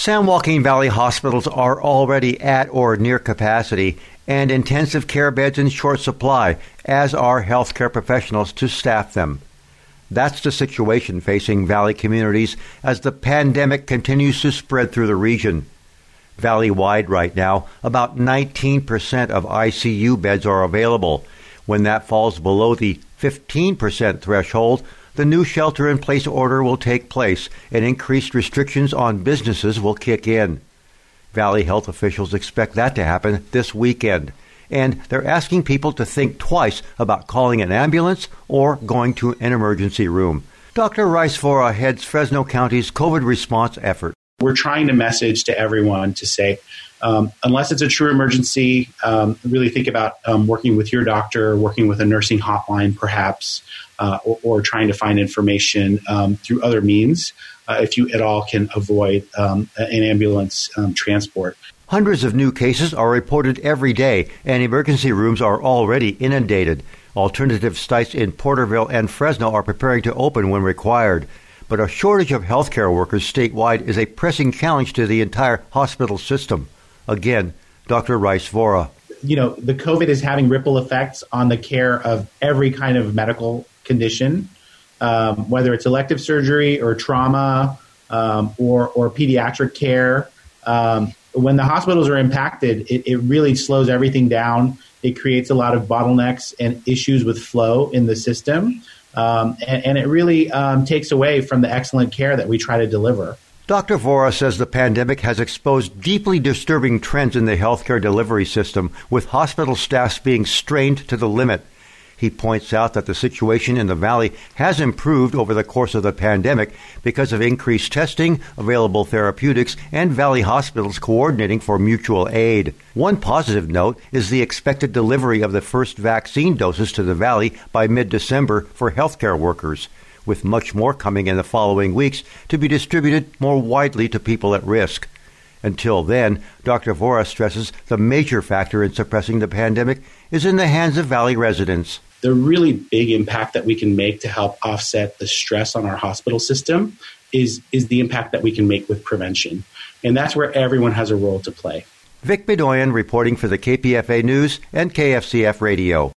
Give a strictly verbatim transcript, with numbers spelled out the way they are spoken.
San Joaquin Valley hospitals are already at or near capacity, and intensive care beds in short supply, as are healthcare professionals to staff them. That's the situation facing Valley communities as the pandemic continues to spread through the region. Valley-wide right now, about nineteen percent of I C U beds are available. When that falls below the fifteen percent threshold, the new shelter-in-place order will take place and increased restrictions on businesses will kick in. Valley health officials expect that to happen this weekend, and they're asking people to think twice about calling an ambulance or going to an emergency room. Doctor Rice Vora heads Fresno County's COVID response effort. We're trying to message to everyone to say, um, unless it's a true emergency, um, really think about um, working with your doctor, working with a nursing hotline perhaps, uh, or, or trying to find information um, through other means uh, if you at all can avoid um, an ambulance um, transport. Hundreds of new cases are reported every day, and emergency rooms are already inundated. Alternative sites in Porterville and Fresno are preparing to open when required. But a shortage of healthcare workers statewide is a pressing challenge to the entire hospital system. Again, Doctor Rice Vora. You know, the COVID is having ripple effects on the care of every kind of medical condition, um, whether it's elective surgery or trauma um, or, or pediatric care. Um, when the hospitals are impacted, it, it really slows everything down. It creates a lot of bottlenecks and issues with flow in the system. Um, and, and it really um, takes away from the excellent care that we try to deliver. Doctor Vora says the pandemic has exposed deeply disturbing trends in the healthcare delivery system, with hospital staffs being strained to the limit. He points out that the situation in the Valley has improved over the course of the pandemic because of increased testing, available therapeutics, and Valley hospitals coordinating for mutual aid. One positive note is the expected delivery of the first vaccine doses to the Valley by mid-December for healthcare workers, with much more coming in the following weeks to be distributed more widely to people at risk. Until then, Doctor Vora stresses the major factor in suppressing the pandemic is in the hands of Valley residents. The really big impact that we can make to help offset the stress on our hospital system is, is the impact that we can make with prevention. And that's where everyone has a role to play. Vic Bedoyan reporting for the K P F A News and K F C F Radio.